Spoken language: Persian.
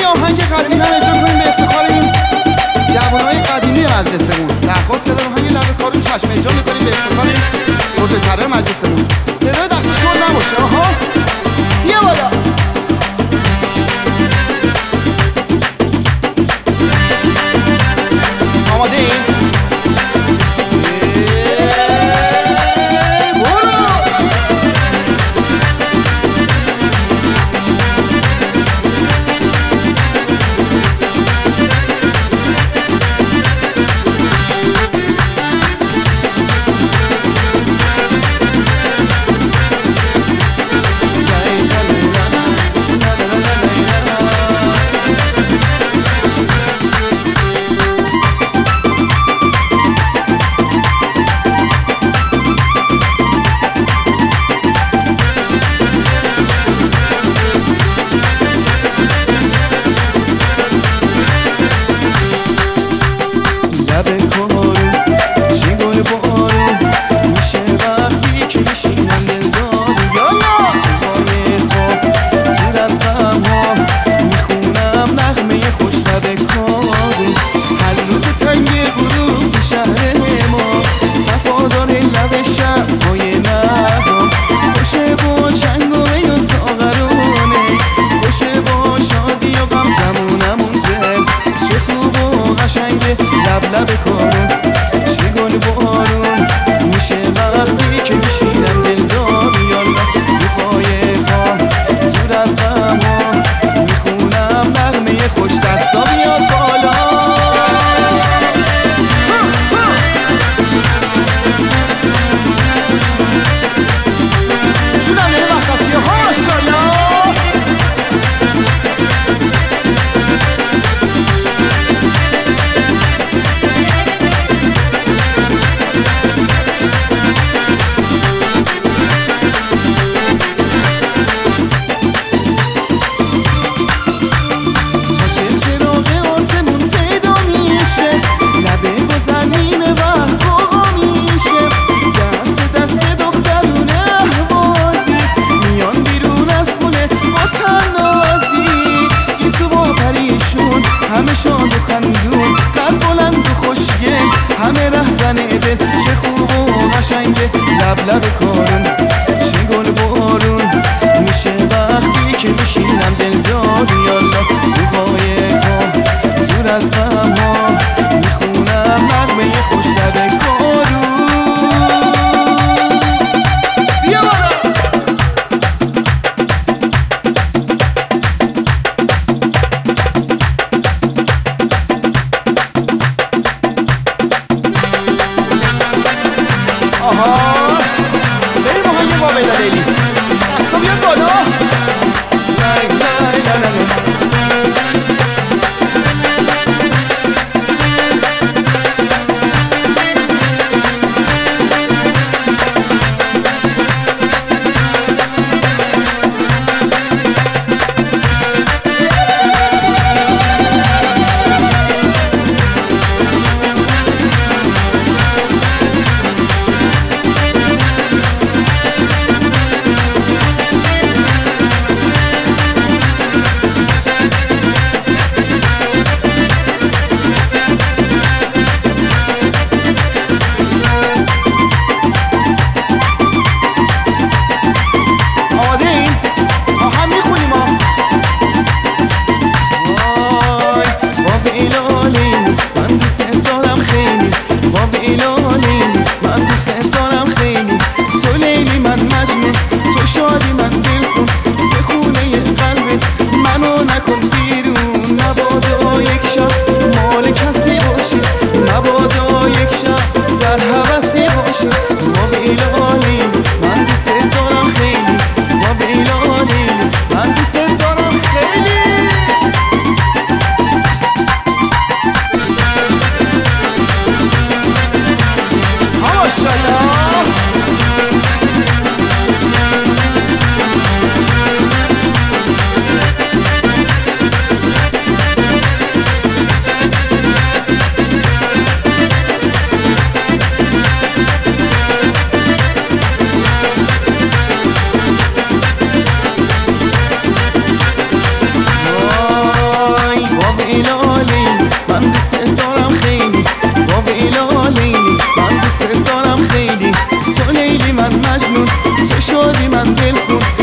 آهنگ قدیمی رو اجرا کنیم به افتخار این جوانای قدیمی مجلسمون. درخواست کردم آهنگ لب کارون چشم اجرا میکنیم به افتخار بزرگترهای مجلسمون. صدای دست شور نباشه. آها بیا بالا. آماده این؟ لب کارون چی گل بارون میشه وقتی که میشینم دلدار یالا رو پای پا دور از غم ها میخونم نغمه خوش دستا بیاد بالا شدم یه وسطی ها ماشالله همه شاد و خندون قد بلند و خوشگل همه رهزن دل چه خوب و قشنگه لب کارون چه گل بارون میشه وقتی که میشینم دلدار یالا رو پای پا دور از غم ها میخونم نغمه خوش لب کارون بیا بالا شدی من دل خون